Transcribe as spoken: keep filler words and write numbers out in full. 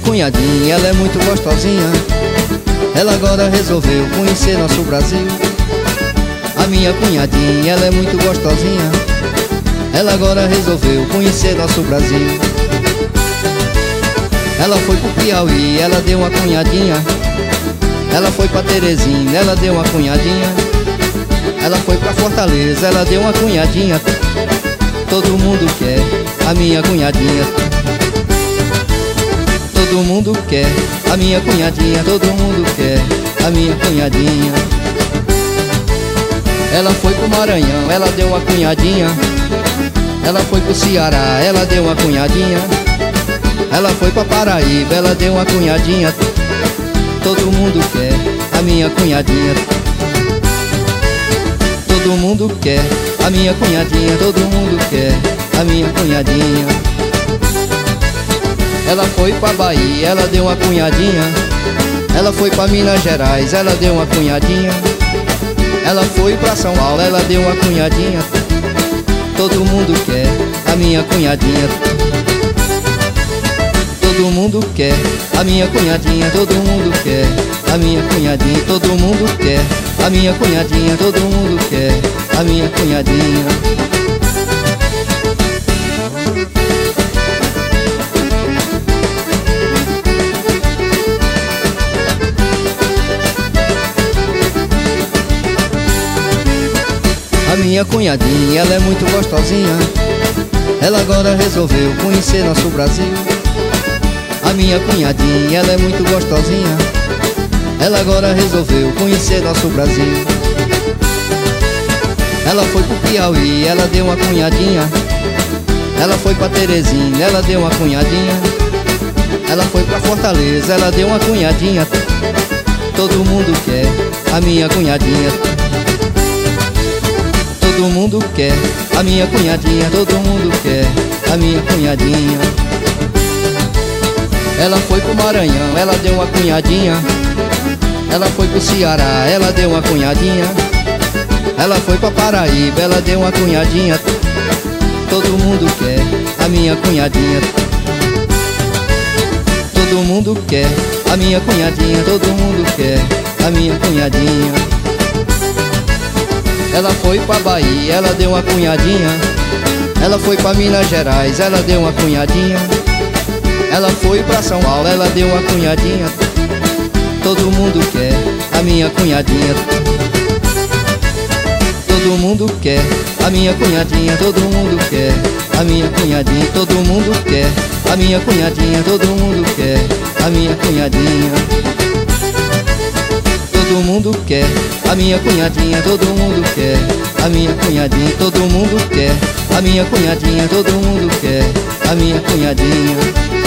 cunhadinha, ela é muito gostosinha. Ela agora resolveu conhecer nosso Brasil. A minha cunhadinha, ela é muito gostosinha. Ela agora resolveu conhecer nosso Brasil. Ela foi pro Piauí, ela deu uma cunhadinha. Ela foi pra Teresina, ela deu uma cunhadinha. Ela foi pra Fortaleza, ela deu uma cunhadinha. Todo mundo quer a minha cunhadinha. Todo mundo quer a minha cunhadinha. Todo mundo quer a minha cunhadinha. Ela foi pro Maranhão, ela deu uma cunhadinha. Ela foi pro Ceará, ela deu uma cunhadinha. Ela foi pra Paraíba, ela deu uma cunhadinha. Todo mundo quer a minha cunhadinha. Todo mundo quer a minha cunhadinha. Todo mundo quer a minha cunhadinha. Ela foi pra Bahia, ela deu uma cunhadinha. Ela foi pra Minas Gerais, ela deu uma cunhadinha. Ela foi pra São Paulo, ela deu uma cunhadinha. Todo mundo quer a minha cunhadinha. Todo mundo quer a minha cunhadinha. Todo mundo quer a minha cunhadinha. Todo mundo quer a minha cunhadinha. Todo mundo quer a minha cunhadinha. A minha cunhadinha, ela é muito gostosinha. Ela agora resolveu conhecer nosso Brasil. A minha cunhadinha, ela é muito gostosinha. Ela agora resolveu conhecer nosso Brasil. Ela foi pro Piauí, ela deu uma cunhadinha. Ela foi pra Teresina, ela deu uma cunhadinha. Ela foi pra Fortaleza, ela deu uma cunhadinha. Todo mundo quer a minha cunhadinha. Todo mundo quer a minha cunhadinha. Todo mundo quer a minha cunhadinha. Ela foi pro Maranhão, ela deu uma cunhadinha. Ela foi pro Ceará, ela deu uma cunhadinha. Ela foi pra Paraíba, ela deu uma cunhadinha. Todo mundo quer a minha cunhadinha. Todo mundo quer a minha cunhadinha. Todo mundo quer a minha cunhadinha. Ela foi pra Bahia, ela deu uma cunhadinha. Ela foi pra Minas Gerais, ela deu uma cunhadinha. Ela foi pra São Paulo, ela deu uma cunhadinha. Todo mundo quer a minha cunhadinha. Todo mundo quer a minha cunhadinha. Todo mundo quer a minha cunhadinha. Todo mundo quer a minha cunhadinha. Todo mundo quer a minha cunhadinha. Todo mundo quer a minha cunhadinha. Todo mundo quer a minha cunhadinha. Todo mundo quer a minha cunhadinha. Todo mundo quer a minha cunhadinha.